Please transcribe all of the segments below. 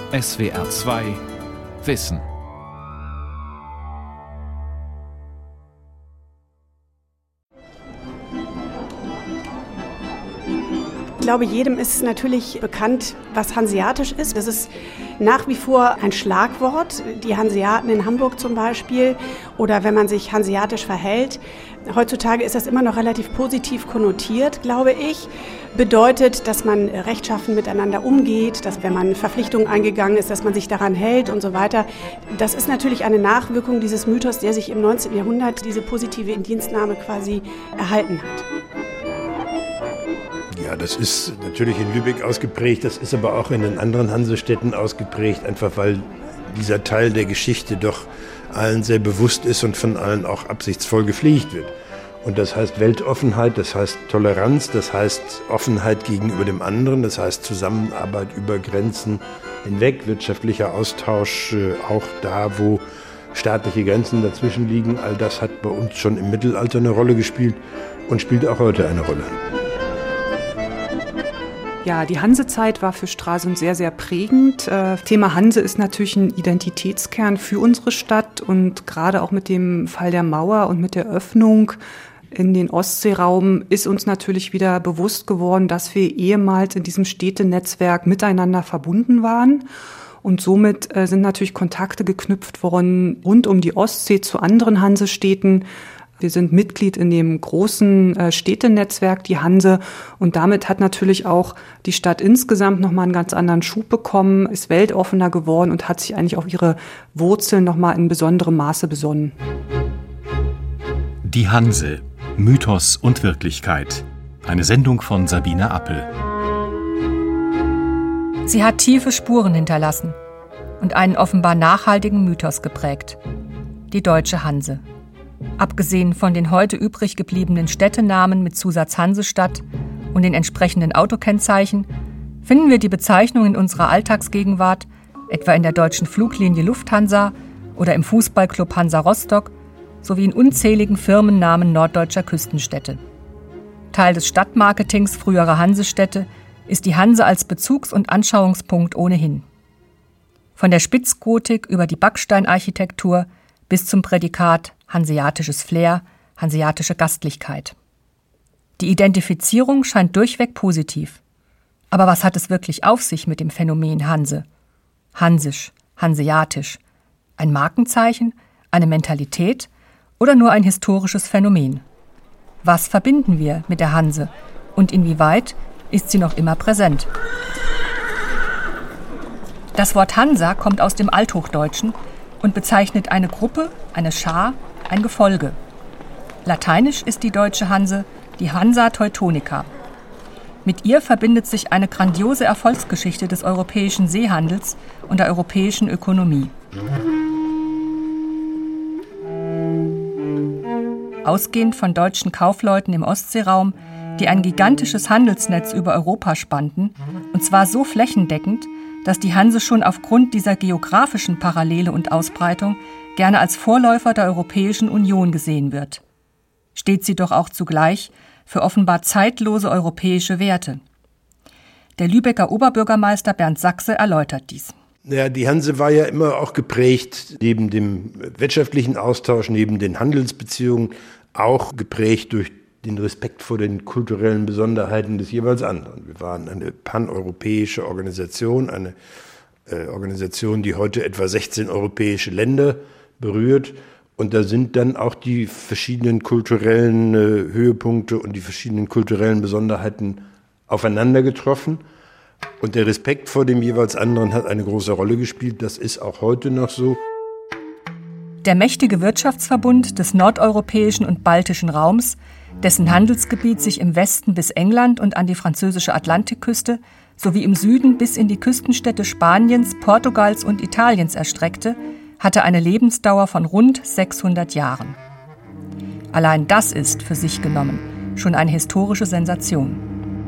SWR 2 Wissen. Ich glaube, jedem ist natürlich bekannt, was hanseatisch ist. Das ist nach wie vor ein Schlagwort. Die Hanseaten in Hamburg zum Beispiel oder wenn man sich hanseatisch verhält. Heutzutage ist das immer noch relativ positiv konnotiert, glaube ich. Bedeutet, dass man rechtschaffen miteinander umgeht, dass wenn man Verpflichtungen eingegangen ist, dass man sich daran hält und so weiter. Das ist natürlich eine Nachwirkung dieses Mythos, der sich im 19. Jahrhundert diese positive Indienstnahme quasi erhalten hat. Ja, das ist natürlich in Lübeck ausgeprägt, das ist aber auch in den anderen Hansestädten ausgeprägt, einfach weil dieser Teil der Geschichte doch allen sehr bewusst ist und von allen auch absichtsvoll gepflegt wird. Und das heißt Weltoffenheit, das heißt Toleranz, das heißt Offenheit gegenüber dem anderen, das heißt Zusammenarbeit über Grenzen hinweg, wirtschaftlicher Austausch, auch da, wo staatliche Grenzen dazwischen liegen. All das hat bei uns schon im Mittelalter eine Rolle gespielt und spielt auch heute eine Rolle. Ja, die Hansezeit war für Stralsund sehr, sehr prägend. Thema Hanse ist natürlich ein Identitätskern für unsere Stadt und gerade auch mit dem Fall der Mauer und mit der Öffnung in den Ostseeraum ist uns natürlich wieder bewusst geworden, dass wir ehemals in diesem Städtenetzwerk miteinander verbunden waren. Und somit sind natürlich Kontakte geknüpft worden rund um die Ostsee zu anderen Hansestädten. Wir sind Mitglied in dem großen Städtenetzwerk, die Hanse. Und damit hat natürlich auch die Stadt insgesamt nochmal einen ganz anderen Schub bekommen, ist weltoffener geworden und hat sich eigentlich auf ihre Wurzeln nochmal in besonderem Maße besonnen. Die Hanse. Mythos und Wirklichkeit. Eine Sendung von Sabine Appel. Sie hat tiefe Spuren hinterlassen und einen offenbar nachhaltigen Mythos geprägt. Die deutsche Hanse. Abgesehen von den heute übrig gebliebenen Städtenamen mit Zusatz Hansestadt und den entsprechenden Autokennzeichen finden wir die Bezeichnung in unserer Alltagsgegenwart, etwa in der deutschen Fluglinie Lufthansa oder im Fußballclub Hansa Rostock, sowie in unzähligen Firmennamen norddeutscher Küstenstädte. Teil des Stadtmarketings früherer Hansestädte ist die Hanse als Bezugs- und Anschauungspunkt ohnehin. Von der Spitzgotik über die Backsteinarchitektur bis zum Prädikat hanseatisches Flair, hanseatische Gastlichkeit. Die Identifizierung scheint durchweg positiv. Aber was hat es wirklich auf sich mit dem Phänomen Hanse? Hansisch, hanseatisch. Ein Markenzeichen, eine Mentalität oder nur ein historisches Phänomen? Was verbinden wir mit der Hanse und inwieweit ist sie noch immer präsent? Das Wort Hansa kommt aus dem Althochdeutschen und bezeichnet eine Gruppe, eine Schar, ein Gefolge. Lateinisch ist die deutsche Hanse die Hansa Teutonica. Mit ihr verbindet sich eine grandiose Erfolgsgeschichte des europäischen Seehandels und der europäischen Ökonomie. Ausgehend von deutschen Kaufleuten im Ostseeraum, die ein gigantisches Handelsnetz über Europa spannten, und zwar so flächendeckend, dass die Hanse schon aufgrund dieser geografischen Parallele und Ausbreitung gerne als Vorläufer der Europäischen Union gesehen wird. Steht sie doch auch zugleich für offenbar zeitlose europäische Werte. Der Lübecker Oberbürgermeister Bernd Sachse erläutert dies. Ja, die Hanse war ja immer auch geprägt, neben dem wirtschaftlichen Austausch, neben den Handelsbeziehungen, auch geprägt durch den Respekt vor den kulturellen Besonderheiten des jeweils anderen. Wir waren eine paneuropäische Organisation, eine Organisation, die heute etwa 16 europäische Länder berührt. Und da sind dann auch die verschiedenen kulturellen Höhepunkte und die verschiedenen kulturellen Besonderheiten aufeinander getroffen. Und der Respekt vor dem jeweils anderen hat eine große Rolle gespielt. Das ist auch heute noch so. Der mächtige Wirtschaftsverbund des nordeuropäischen und baltischen Raums, dessen Handelsgebiet sich im Westen bis England und an die französische Atlantikküste sowie im Süden bis in die Küstenstädte Spaniens, Portugals und Italiens erstreckte, hatte eine Lebensdauer von rund 600 Jahren. Allein das ist für sich genommen schon eine historische Sensation.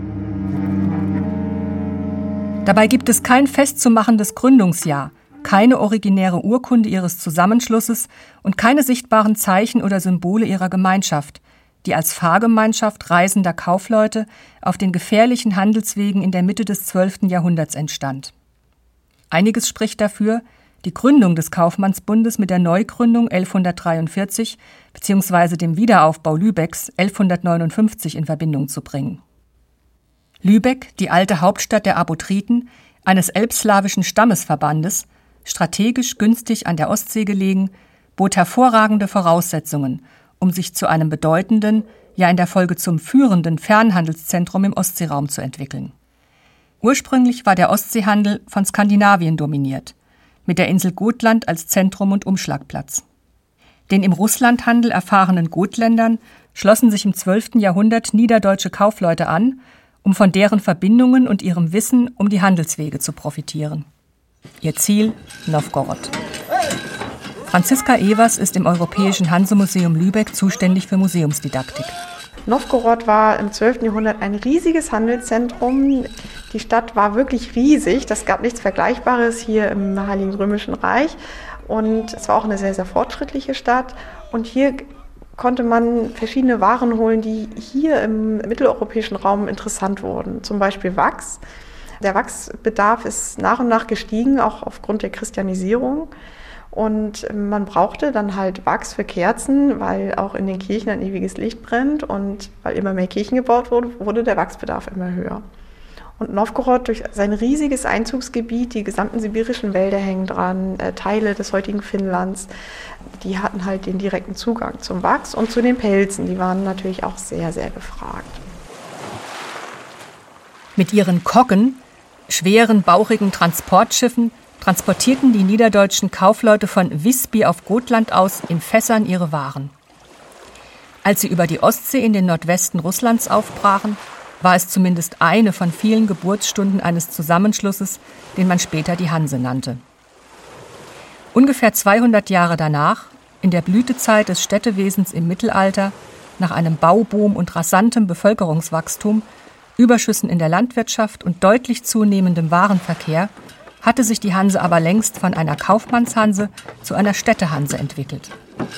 Dabei gibt es kein festzumachendes Gründungsjahr, keine originäre Urkunde ihres Zusammenschlusses und keine sichtbaren Zeichen oder Symbole ihrer Gemeinschaft, die als Fahrgemeinschaft reisender Kaufleute auf den gefährlichen Handelswegen in der Mitte des 12. Jahrhunderts entstand. Einiges spricht dafür, die Gründung des Kaufmannsbundes mit der Neugründung 1143 bzw. dem Wiederaufbau Lübecks 1159 in Verbindung zu bringen. Lübeck, die alte Hauptstadt der Abutriten, eines elbslawischen Stammesverbandes, strategisch günstig an der Ostsee gelegen, bot hervorragende Voraussetzungen, um sich zu einem bedeutenden, ja in der Folge zum führenden Fernhandelszentrum im Ostseeraum zu entwickeln. Ursprünglich war der Ostseehandel von Skandinavien dominiert, mit der Insel Gotland als Zentrum und Umschlagplatz. Den im Russlandhandel erfahrenen Gotländern schlossen sich im 12. Jahrhundert niederdeutsche Kaufleute an, um von deren Verbindungen und ihrem Wissen um die Handelswege zu profitieren. Ihr Ziel: Nowgorod. Franziska Evers ist im Europäischen Hansemuseum Lübeck zuständig für Museumsdidaktik. Nowgorod war im 12. Jahrhundert ein riesiges Handelszentrum. Die Stadt war wirklich riesig. Das gab nichts Vergleichbares hier im Heiligen Römischen Reich. Und es war auch eine sehr, sehr fortschrittliche Stadt. Und hier konnte man verschiedene Waren holen, die hier im mitteleuropäischen Raum interessant wurden. Zum Beispiel Wachs. Der Wachsbedarf ist nach und nach gestiegen, auch aufgrund der Christianisierung. Und man brauchte dann halt Wachs für Kerzen, weil auch in den Kirchen ein ewiges Licht brennt. Und weil immer mehr Kirchen gebaut wurden, wurde der Wachsbedarf immer höher. Und Nowgorod durch sein riesiges Einzugsgebiet, die gesamten sibirischen Wälder hängen dran, Teile des heutigen Finnlands, die hatten halt den direkten Zugang zum Wachs und zu den Pelzen. Die waren natürlich auch sehr, sehr gefragt. Mit ihren Koggen, schweren, bauchigen Transportschiffen, transportierten die niederdeutschen Kaufleute von Visby auf Gotland aus in Fässern ihre Waren. Als sie über die Ostsee in den Nordwesten Russlands aufbrachen, war es zumindest eine von vielen Geburtsstunden eines Zusammenschlusses, den man später die Hanse nannte. Ungefähr 200 Jahre danach, in der Blütezeit des Städtewesens im Mittelalter, nach einem Bauboom und rasantem Bevölkerungswachstum, Überschüssen in der Landwirtschaft und deutlich zunehmendem Warenverkehr, hatte sich die Hanse aber längst von einer Kaufmannshanse zu einer Städtehanse entwickelt.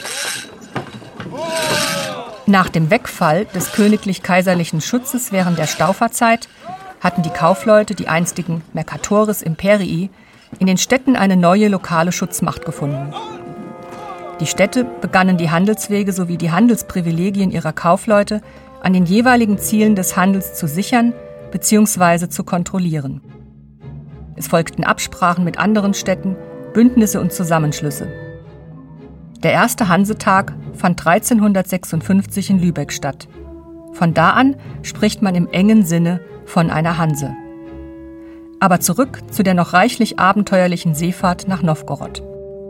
Nach dem Wegfall des königlich-kaiserlichen Schutzes während der Stauferzeit hatten die Kaufleute, die einstigen Mercatores Imperii, in den Städten eine neue lokale Schutzmacht gefunden. Die Städte begannen die Handelswege sowie die Handelsprivilegien ihrer Kaufleute an den jeweiligen Zielen des Handels zu sichern bzw. zu kontrollieren. Es folgten Absprachen mit anderen Städten, Bündnisse und Zusammenschlüsse. Der erste Hansetag fand 1356 in Lübeck statt. Von da an spricht man im engen Sinne von einer Hanse. Aber zurück zu der noch reichlich abenteuerlichen Seefahrt nach Nowgorod.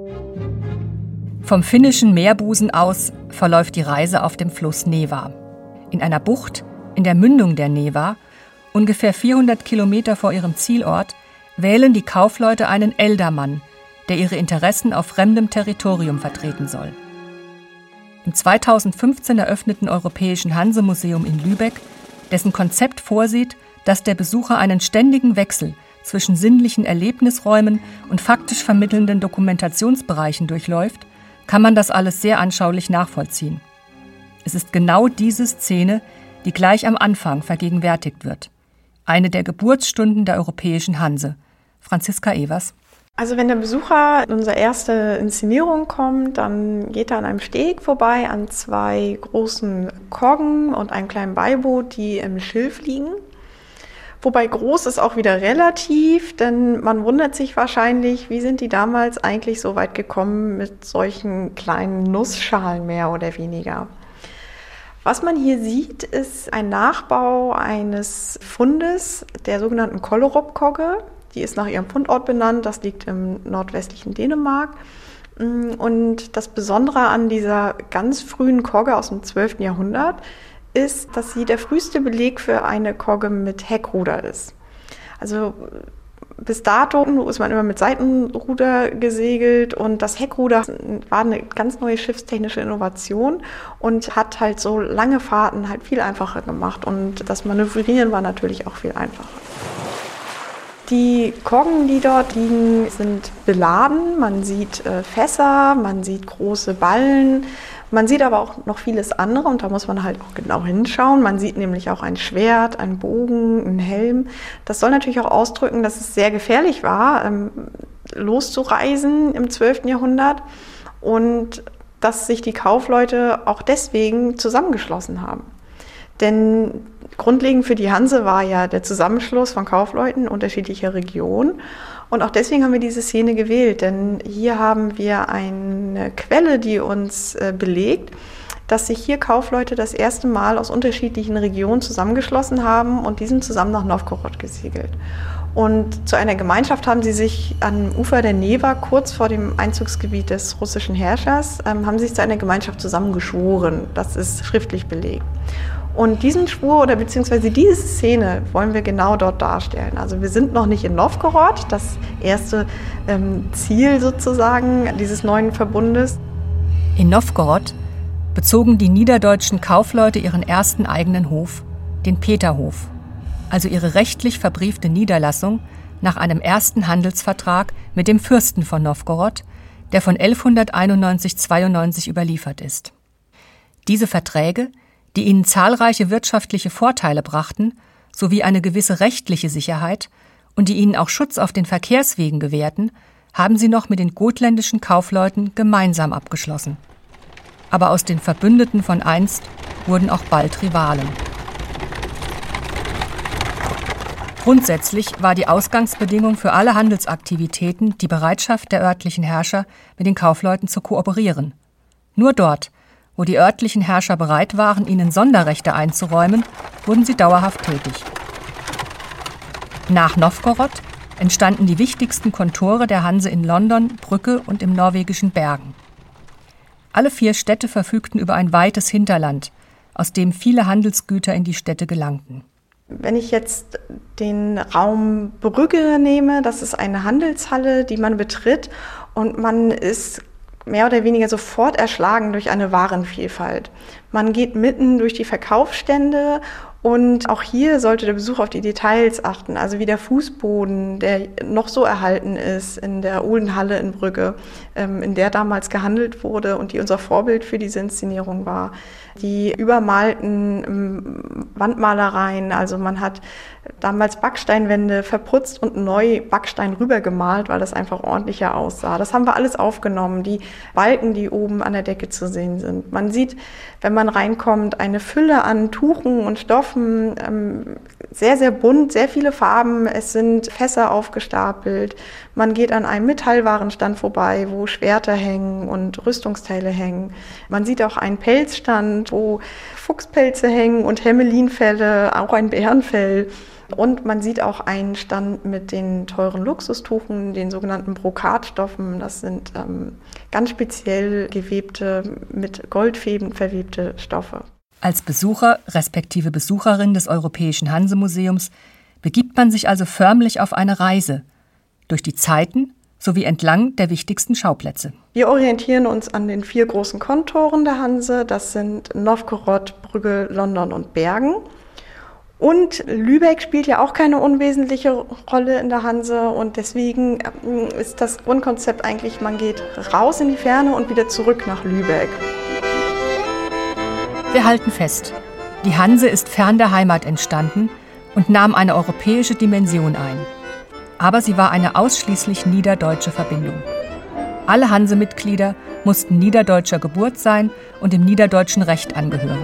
Vom finnischen Meerbusen aus verläuft die Reise auf dem Fluss Neva. In einer Bucht, in der Mündung der Neva, ungefähr 400 Kilometer vor ihrem Zielort, wählen die Kaufleute einen Eldermann, der ihre Interessen auf fremdem Territorium vertreten soll. Im 2015 eröffneten Europäischen Hansemuseum in Lübeck, dessen Konzept vorsieht, dass der Besucher einen ständigen Wechsel zwischen sinnlichen Erlebnisräumen und faktisch vermittelnden Dokumentationsbereichen durchläuft, kann man das alles sehr anschaulich nachvollziehen. Es ist genau diese Szene, die gleich am Anfang vergegenwärtigt wird. Eine der Geburtsstunden der Europäischen Hanse. Franziska Evers. Also wenn der Besucher in unsere erste Inszenierung kommt, dann geht er an einem Steg vorbei, an zwei großen Koggen und einem kleinen Beiboot, die im Schilf liegen. Wobei groß ist auch wieder relativ, denn man wundert sich wahrscheinlich, wie sind die damals eigentlich so weit gekommen mit solchen kleinen Nussschalen mehr oder weniger. Was man hier sieht, ist ein Nachbau eines Fundes der sogenannten Kollerup-Kogge. Die ist nach ihrem Fundort benannt, das liegt im nordwestlichen Dänemark. Und das Besondere an dieser ganz frühen Kogge aus dem 12. Jahrhundert ist, dass sie der früheste Beleg für eine Kogge mit Heckruder ist. Also bis dato ist man immer mit Seitenruder gesegelt und das Heckruder war eine ganz neue schiffstechnische Innovation und hat halt so lange Fahrten halt viel einfacher gemacht und das Manövrieren war natürlich auch viel einfacher. Die Koggen, die dort liegen, sind beladen. Man sieht Fässer, man sieht große Ballen, Man sieht aber auch noch vieles andere und da muss man halt auch genau hinschauen. Man sieht nämlich auch ein Schwert, einen Bogen, einen Helm. Das soll natürlich auch ausdrücken, dass es sehr gefährlich war, loszureisen im 12. Jahrhundert und dass sich die Kaufleute auch deswegen zusammengeschlossen haben. Denn grundlegend für die Hanse war ja der Zusammenschluss von Kaufleuten unterschiedlicher Regionen. Und auch deswegen haben wir diese Szene gewählt, denn hier haben wir eine Quelle, die uns belegt, dass sich hier Kaufleute das erste Mal aus unterschiedlichen Regionen zusammengeschlossen haben und die sind zusammen nach Nowgorod gesegelt. Und zu einer Gemeinschaft haben sie sich am Ufer der Newa, kurz vor dem Einzugsgebiet des russischen Herrschers, haben sich zu einer Gemeinschaft zusammengeschworen. Das ist schriftlich belegt. Und diesen Schwur oder beziehungsweise diese Szene wollen wir genau dort darstellen. Also wir sind noch nicht in Nowgorod, das erste Ziel sozusagen dieses neuen Verbundes. In Nowgorod bezogen die niederdeutschen Kaufleute ihren ersten eigenen Hof, den Peterhof, also ihre rechtlich verbriefte Niederlassung nach einem ersten Handelsvertrag mit dem Fürsten von Nowgorod, der von 1191/92 überliefert ist. Diese Verträge, die ihnen zahlreiche wirtschaftliche Vorteile brachten, sowie eine gewisse rechtliche Sicherheit und die ihnen auch Schutz auf den Verkehrswegen gewährten, haben sie noch mit den gotländischen Kaufleuten gemeinsam abgeschlossen. Aber aus den Verbündeten von einst wurden auch bald Rivalen. Grundsätzlich war die Ausgangsbedingung für alle Handelsaktivitäten die Bereitschaft der örtlichen Herrscher, mit den Kaufleuten zu kooperieren. Nur dort, wo die örtlichen Herrscher bereit waren, ihnen Sonderrechte einzuräumen, wurden sie dauerhaft tätig. Nach Nowgorod entstanden die wichtigsten Kontore der Hanse in London, Brügge und im norwegischen Bergen. Alle 4 Städte verfügten über ein weites Hinterland, aus dem viele Handelsgüter in die Städte gelangten. Wenn ich jetzt den Raum Brügge nehme, das ist eine Handelshalle, die man betritt und man ist mehr oder weniger sofort erschlagen durch eine Warenvielfalt. Man geht mitten durch die Verkaufsstände und auch hier sollte der Besucher auf die Details achten, also wie der Fußboden, der noch so erhalten ist in der Uhlenhalle in Brügge, in der damals gehandelt wurde und die unser Vorbild für diese Inszenierung war. Die übermalten Wandmalereien, also man hat damals Backsteinwände verputzt und neu Backstein rübergemalt, weil das einfach ordentlicher aussah. Das haben wir alles aufgenommen, die Balken, die oben an der Decke zu sehen sind. Man sieht, wenn man reinkommt, eine Fülle an Tuchen und Stoffen, sehr, sehr bunt, sehr viele Farben. Es sind Fässer aufgestapelt. Man geht an einem Metallwarenstand vorbei, wo Schwerter hängen und Rüstungsteile hängen. Man sieht auch einen Pelzstand, wo Fuchspelze hängen und Hermelinfelle, auch ein Bärenfell. Und man sieht auch einen Stand mit den teuren Luxustuchen, den sogenannten Brokatstoffen. Das sind ganz speziell gewebte, mit Goldfäden verwebte Stoffe. Als Besucher respektive Besucherin des Europäischen Hansemuseums begibt man sich also förmlich auf eine Reise durch die Zeiten sowie entlang der wichtigsten Schauplätze. Wir orientieren uns an den 4 großen Kontoren der Hanse. Das sind Nowgorod, Brügge, London und Bergen. Und Lübeck spielt ja auch keine unwesentliche Rolle in der Hanse und deswegen ist das Grundkonzept eigentlich, man geht raus in die Ferne und wieder zurück nach Lübeck. Wir halten fest, die Hanse ist fern der Heimat entstanden und nahm eine europäische Dimension ein. Aber sie war eine ausschließlich niederdeutsche Verbindung. Alle Hansemitglieder mussten niederdeutscher Geburt sein und dem niederdeutschen Recht angehören.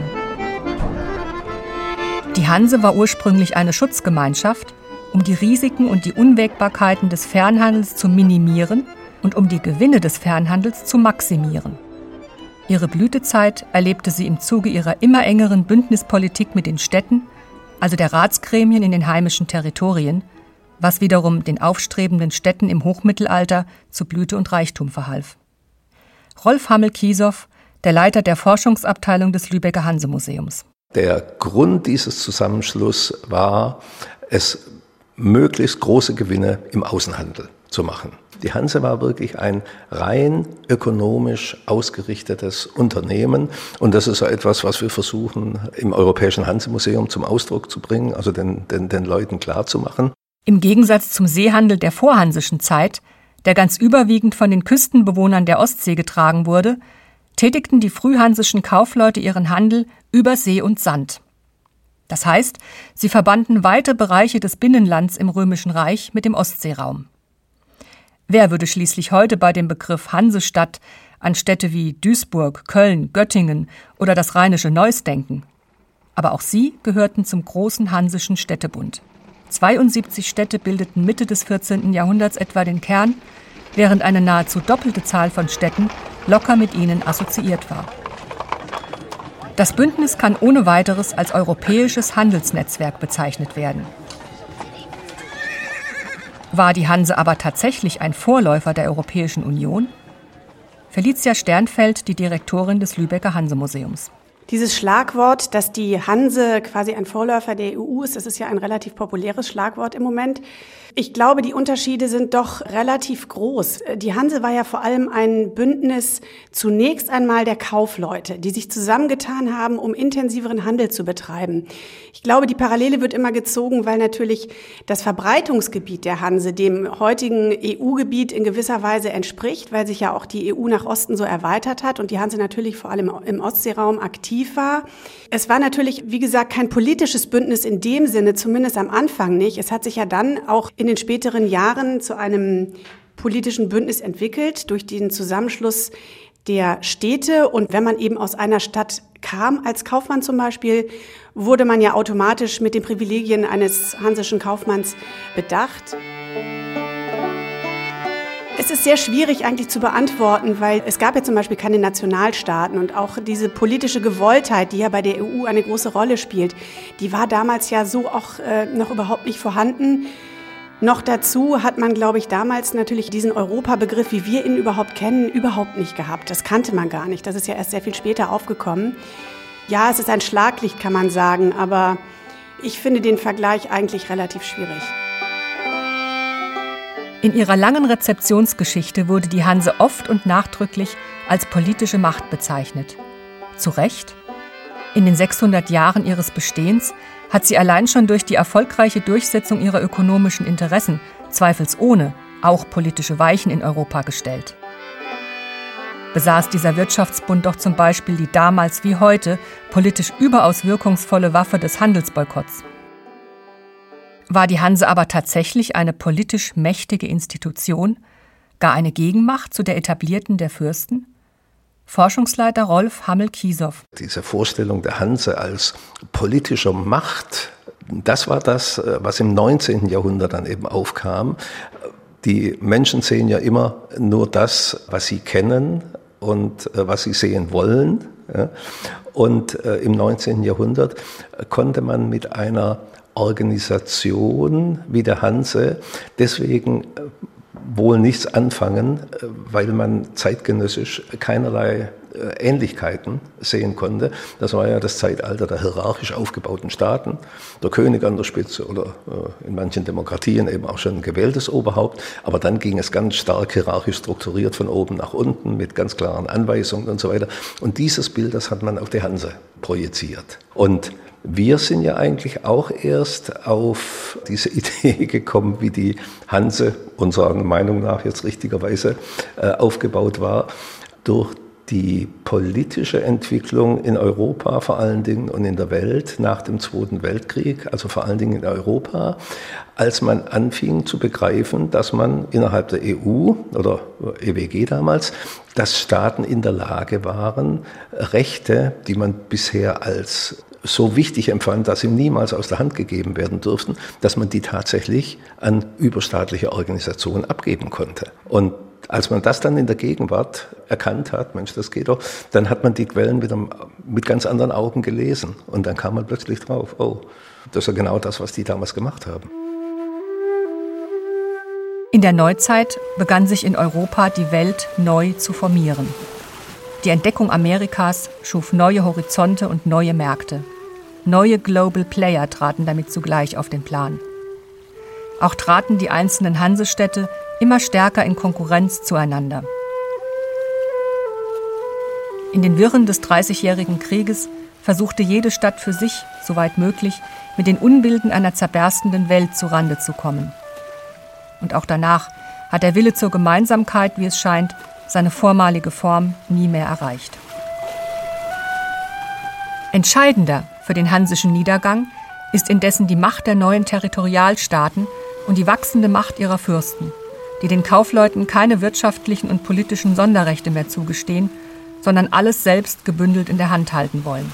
Die Hanse war ursprünglich eine Schutzgemeinschaft, um die Risiken und die Unwägbarkeiten des Fernhandels zu minimieren und um die Gewinne des Fernhandels zu maximieren. Ihre Blütezeit erlebte sie im Zuge ihrer immer engeren Bündnispolitik mit den Städten, also der Ratsgremien in den heimischen Territorien, was wiederum den aufstrebenden Städten im Hochmittelalter zu Blüte und Reichtum verhalf. Rolf Hammel-Kiesow, der Leiter der Forschungsabteilung des Lübecker Hansemuseums. Der Grund dieses Zusammenschlusses war, es möglichst große Gewinne im Außenhandel zu machen. Die Hanse war wirklich ein rein ökonomisch ausgerichtetes Unternehmen und das ist so etwas, was wir versuchen im Europäischen Hansemuseum zum Ausdruck zu bringen, also den Leuten klarzumachen. Im Gegensatz zum Seehandel der vorhansischen Zeit, der ganz überwiegend von den Küstenbewohnern der Ostsee getragen wurde, tätigten die frühhansischen Kaufleute ihren Handel über See und Sand. Das heißt, sie verbanden weite Bereiche des Binnenlands im Römischen Reich mit dem Ostseeraum. Wer würde schließlich heute bei dem Begriff Hansestadt an Städte wie Duisburg, Köln, Göttingen oder das rheinische Neuss denken? Aber auch sie gehörten zum großen Hansischen Städtebund. 72 Städte bildeten Mitte des 14. Jahrhunderts etwa den Kern, während eine nahezu doppelte Zahl von Städten locker mit ihnen assoziiert war. Das Bündnis kann ohne weiteres als europäisches Handelsnetzwerk bezeichnet werden. War die Hanse aber tatsächlich ein Vorläufer der Europäischen Union? Felicia Sternfeld, die Direktorin des Lübecker Hansemuseums. Dieses Schlagwort, dass die Hanse quasi ein Vorläufer der EU ist, das ist ja ein relativ populäres Schlagwort im Moment. Ich glaube, die Unterschiede sind doch relativ groß. Die Hanse war ja vor allem ein Bündnis zunächst einmal der Kaufleute, die sich zusammengetan haben, um intensiveren Handel zu betreiben. Ich glaube, die Parallele wird immer gezogen, weil natürlich das Verbreitungsgebiet der Hanse dem heutigen EU-Gebiet in gewisser Weise entspricht, weil sich ja auch die EU nach Osten so erweitert hat und die Hanse natürlich vor allem im Ostseeraum aktiv war. Es war natürlich, wie gesagt, kein politisches Bündnis in dem Sinne, zumindest am Anfang nicht. Es hat sich ja dann auch in den späteren Jahren zu einem politischen Bündnis entwickelt durch den Zusammenschluss der Städte. Und wenn man eben aus einer Stadt kam, als Kaufmann zum Beispiel, wurde man ja automatisch mit den Privilegien eines hansischen Kaufmanns bedacht. Es ist sehr schwierig eigentlich zu beantworten, weil es gab ja zum Beispiel keine Nationalstaaten und auch diese politische Gewolltheit, die ja bei der EU eine große Rolle spielt, die war damals ja so auch noch überhaupt nicht vorhanden. Noch dazu hat man, glaube ich, damals natürlich diesen Europabegriff, wie wir ihn überhaupt kennen, überhaupt nicht gehabt. Das kannte man gar nicht. Das ist ja erst sehr viel später aufgekommen. Ja, es ist ein Schlaglicht, kann man sagen, aber ich finde den Vergleich eigentlich relativ schwierig. In ihrer langen Rezeptionsgeschichte wurde die Hanse oft und nachdrücklich als politische Macht bezeichnet. Zu Recht? In den 600 Jahren ihres Bestehens hat sie allein schon durch die erfolgreiche Durchsetzung ihrer ökonomischen Interessen zweifelsohne auch politische Weichen in Europa gestellt. Besaß dieser Wirtschaftsbund doch zum Beispiel die damals wie heute politisch überaus wirkungsvolle Waffe des Handelsboykotts. War die Hanse aber tatsächlich eine politisch mächtige Institution, gar eine Gegenmacht zu der etablierten der Fürsten? Forschungsleiter Rolf Hammel-Kiesow. Diese Vorstellung der Hanse als politischer Macht, das war das, was im 19. Jahrhundert dann eben aufkam. Die Menschen sehen ja immer nur das, was sie kennen und was sie sehen wollen. Und im 19. Jahrhundert konnte man mit einer Organisation wie der Hanse deswegen wohl nichts anfangen, weil man zeitgenössisch keinerlei Ähnlichkeiten sehen konnte. Das war ja das Zeitalter der hierarchisch aufgebauten Staaten, der König an der Spitze oder in manchen Demokratien eben auch schon ein gewähltes Oberhaupt. Aber dann ging es ganz stark hierarchisch strukturiert von oben nach unten mit ganz klaren Anweisungen und so weiter. Und dieses Bild, das hat man auf die Hanse projiziert. Und wir sind ja eigentlich auch erst auf diese Idee gekommen, wie die Hanse unserer Meinung nach jetzt richtigerweise aufgebaut war, durch die politische Entwicklung in Europa vor allen Dingen und in der Welt nach dem Zweiten Weltkrieg, also vor allen Dingen in Europa, als man anfing zu begreifen, dass man innerhalb der EU oder EWG damals, dass Staaten in der Lage waren, Rechte, die man bisher als so wichtig empfand, dass sie niemals aus der Hand gegeben werden durften, dass man die tatsächlich an überstaatliche Organisationen abgeben konnte. Und als man das dann in der Gegenwart erkannt hat, Mensch, das geht doch, dann hat man die Quellen wieder mit ganz anderen Augen gelesen. Und dann kam man plötzlich drauf, oh, das ist ja genau das, was die damals gemacht haben. In der Neuzeit begann sich in Europa die Welt neu zu formieren. Die Entdeckung Amerikas schuf neue Horizonte und neue Märkte. Neue Global Player traten damit zugleich auf den Plan. Auch traten die einzelnen Hansestädte immer stärker in Konkurrenz zueinander. In den Wirren des 30-jährigen Krieges versuchte jede Stadt für sich, soweit möglich, mit den Unbilden einer zerberstenden Welt zurande zu kommen. Und auch danach hat der Wille zur Gemeinsamkeit, wie es scheint, seine vormalige Form nie mehr erreicht. Entscheidender für den hansischen Niedergang ist indessen die Macht der neuen Territorialstaaten und die wachsende Macht ihrer Fürsten, die den Kaufleuten keine wirtschaftlichen und politischen Sonderrechte mehr zugestehen, sondern alles selbst gebündelt in der Hand halten wollen.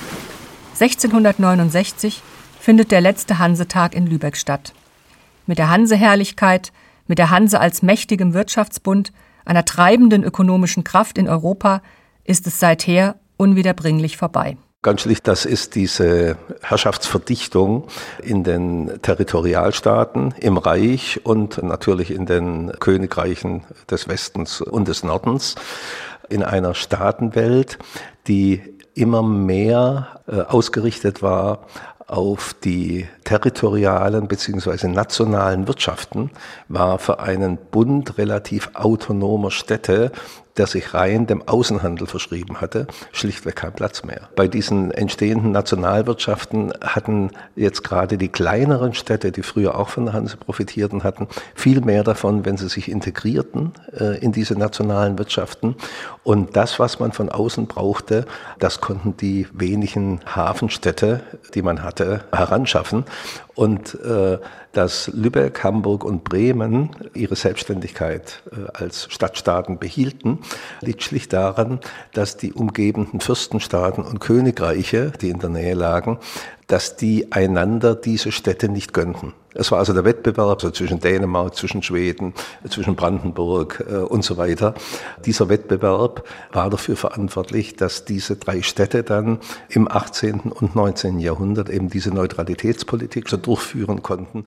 1669 findet der letzte Hansetag in Lübeck statt. Mit der Hanseherrlichkeit, mit der Hanse als mächtigem Wirtschaftsbund, einer treibenden ökonomischen Kraft in Europa, ist es seither unwiederbringlich vorbei. Ganz schlicht, das ist diese Herrschaftsverdichtung in den Territorialstaaten, im Reich und natürlich in den Königreichen des Westens und des Nordens, in einer Staatenwelt, die immer mehr ausgerichtet war auf die territorialen bzw. nationalen Wirtschaften, war für einen Bund relativ autonomer Städte, der sich rein dem Außenhandel verschrieben hatte, schlichtweg kein Platz mehr. Bei diesen entstehenden Nationalwirtschaften hatten jetzt gerade die kleineren Städte, die früher auch von der Hanse profitierten hatten, viel mehr davon, wenn sie sich integrierten in diese nationalen Wirtschaften. Und das, was man von außen brauchte, das konnten die wenigen Hafenstädte, die man hatte, heranschaffen. Und dass Lübeck, Hamburg und Bremen ihre Selbstständigkeit als Stadtstaaten behielten, liegt schlicht daran, dass die umgebenden Fürstenstaaten und Königreiche, die in der Nähe lagen, dass die einander diese Städte nicht gönnten. Es war also der Wettbewerb so zwischen Dänemark, zwischen Schweden, zwischen Brandenburg und so weiter. Dieser Wettbewerb war dafür verantwortlich, dass diese drei Städte dann im 18. und 19. Jahrhundert eben diese Neutralitätspolitik so durchführen konnten.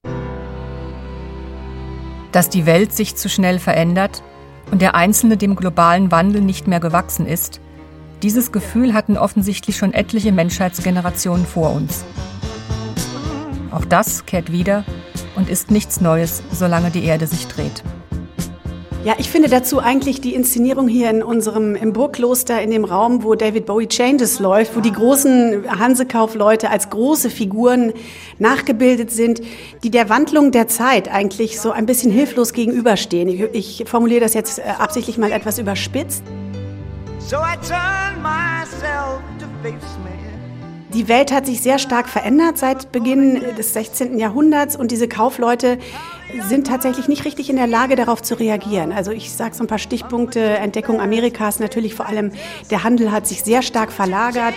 Dass die Welt sich zu schnell verändert und der Einzelne dem globalen Wandel nicht mehr gewachsen ist, dieses Gefühl hatten offensichtlich schon etliche Menschheitsgenerationen vor uns. Auch das kehrt wieder und ist nichts Neues, solange die Erde sich dreht. Ja, ich finde dazu eigentlich die Inszenierung hier im Burgkloster, in dem Raum, wo David Bowie Changes läuft, wo die großen Hansekaufleute als große Figuren nachgebildet sind, die der Wandlung der Zeit eigentlich so ein bisschen hilflos gegenüberstehen. Ich formuliere das jetzt absichtlich mal etwas überspitzt. So I turn myself to face me. Die Welt hat sich sehr stark verändert seit Beginn des 16. Jahrhunderts und diese Kaufleute sind tatsächlich nicht richtig in der Lage, darauf zu reagieren. Also ich sage so ein paar Stichpunkte, Entdeckung Amerikas, natürlich vor allem der Handel hat sich sehr stark verlagert.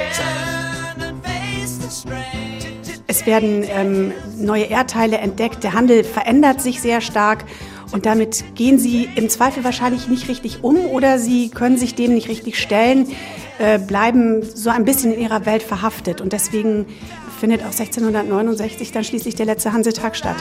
Es werden neue Erdteile entdeckt, der Handel verändert sich sehr stark. Und damit gehen sie im Zweifel wahrscheinlich nicht richtig um oder sie können sich dem nicht richtig stellen, bleiben so ein bisschen in ihrer Welt verhaftet. Und deswegen findet auch 1669 dann schließlich der letzte Hansetag statt.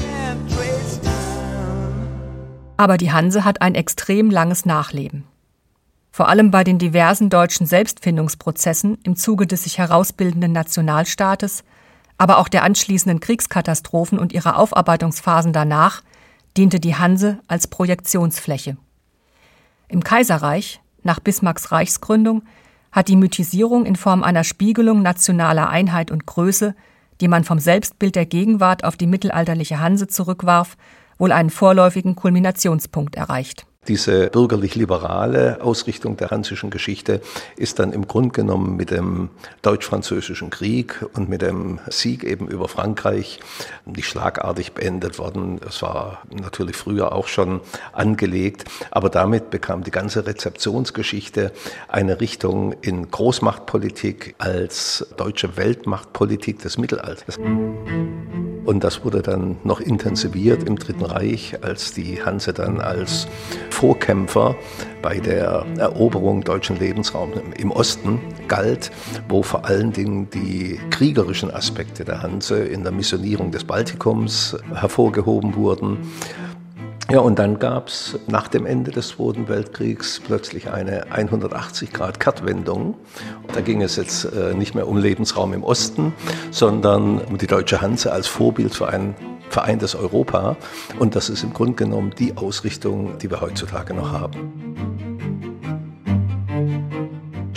Aber die Hanse hat ein extrem langes Nachleben. Vor allem bei den diversen deutschen Selbstfindungsprozessen im Zuge des sich herausbildenden Nationalstaates, aber auch der anschließenden Kriegskatastrophen und ihrer Aufarbeitungsphasen danach, diente die Hanse als Projektionsfläche. Im Kaiserreich, nach Bismarcks Reichsgründung, hat die Mythisierung in Form einer Spiegelung nationaler Einheit und Größe, die man vom Selbstbild der Gegenwart auf die mittelalterliche Hanse zurückwarf, wohl einen vorläufigen Kulminationspunkt erreicht. Diese bürgerlich-liberale Ausrichtung der hansischen Geschichte ist dann im Grunde genommen mit dem Deutsch-Französischen Krieg und mit dem Sieg eben über Frankreich nicht schlagartig beendet worden. Es war natürlich früher auch schon angelegt, aber damit bekam die ganze Rezeptionsgeschichte eine Richtung in Großmachtpolitik als deutsche Weltmachtpolitik des Mittelalters. Und das wurde dann noch intensiviert im Dritten Reich, als die Hanse dann als Vorkämpfer bei der Eroberung deutschen Lebensraums im Osten galt, wo vor allen Dingen die kriegerischen Aspekte der Hanse in der Missionierung des Baltikums hervorgehoben wurden. Ja, und dann gab es nach dem Ende des Zweiten Weltkriegs plötzlich eine 180-Grad-Kehrtwendung. Da ging es jetzt nicht mehr um Lebensraum im Osten, sondern um die deutsche Hanse als Vorbild für ein vereintes Europa. Und das ist im Grunde genommen die Ausrichtung, die wir heutzutage noch haben.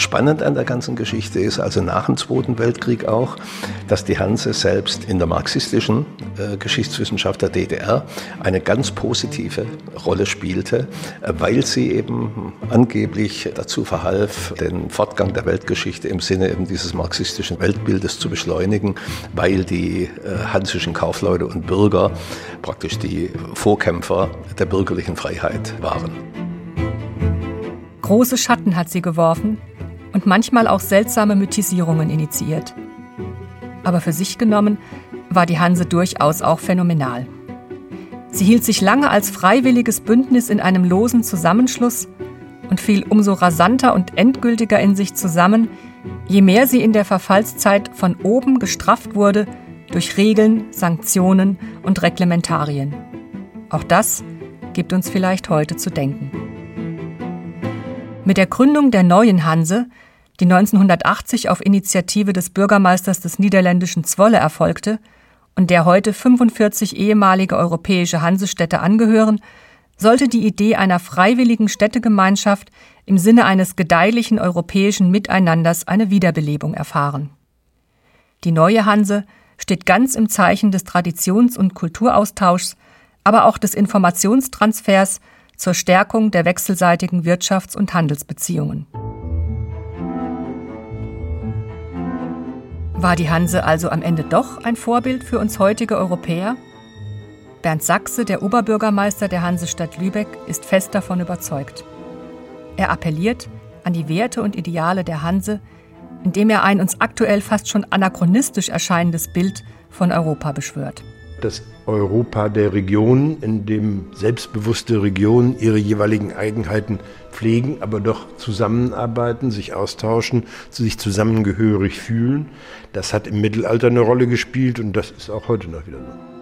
Spannend an der ganzen Geschichte ist, also nach dem Zweiten Weltkrieg auch, dass die Hanse selbst in der marxistischen Geschichtswissenschaft der DDR eine ganz positive Rolle spielte, weil sie eben angeblich dazu verhalf, den Fortgang der Weltgeschichte im Sinne eben dieses marxistischen Weltbildes zu beschleunigen, weil die hansischen Kaufleute und Bürger praktisch die Vorkämpfer der bürgerlichen Freiheit waren. Große Schatten hat sie geworfen und manchmal auch seltsame Mythisierungen initiiert. Aber für sich genommen war die Hanse durchaus auch phänomenal. Sie hielt sich lange als freiwilliges Bündnis in einem losen Zusammenschluss und fiel umso rasanter und endgültiger in sich zusammen, je mehr sie in der Verfallszeit von oben gestrafft wurde durch Regeln, Sanktionen und Reglementarien. Auch das gibt uns vielleicht heute zu denken. Mit der Gründung der neuen Hanse, die 1980 auf Initiative des Bürgermeisters des niederländischen Zwolle erfolgte und der heute 45 ehemalige europäische Hansestädte angehören, sollte die Idee einer freiwilligen Städtegemeinschaft im Sinne eines gedeihlichen europäischen Miteinanders eine Wiederbelebung erfahren. Die neue Hanse steht ganz im Zeichen des Traditions- und Kulturaustauschs, aber auch des Informationstransfers zur Stärkung der wechselseitigen Wirtschafts- und Handelsbeziehungen. War die Hanse also am Ende doch ein Vorbild für uns heutige Europäer? Bernd Sachse, der Oberbürgermeister der Hansestadt Lübeck, ist fest davon überzeugt. Er appelliert an die Werte und Ideale der Hanse, indem er ein uns aktuell fast schon anachronistisch erscheinendes Bild von Europa beschwört. Das Europa der Regionen, in dem selbstbewusste Regionen ihre jeweiligen Eigenheiten pflegen, aber doch zusammenarbeiten, sich austauschen, sich zusammengehörig fühlen. Das hat im Mittelalter eine Rolle gespielt und das ist auch heute noch wieder so.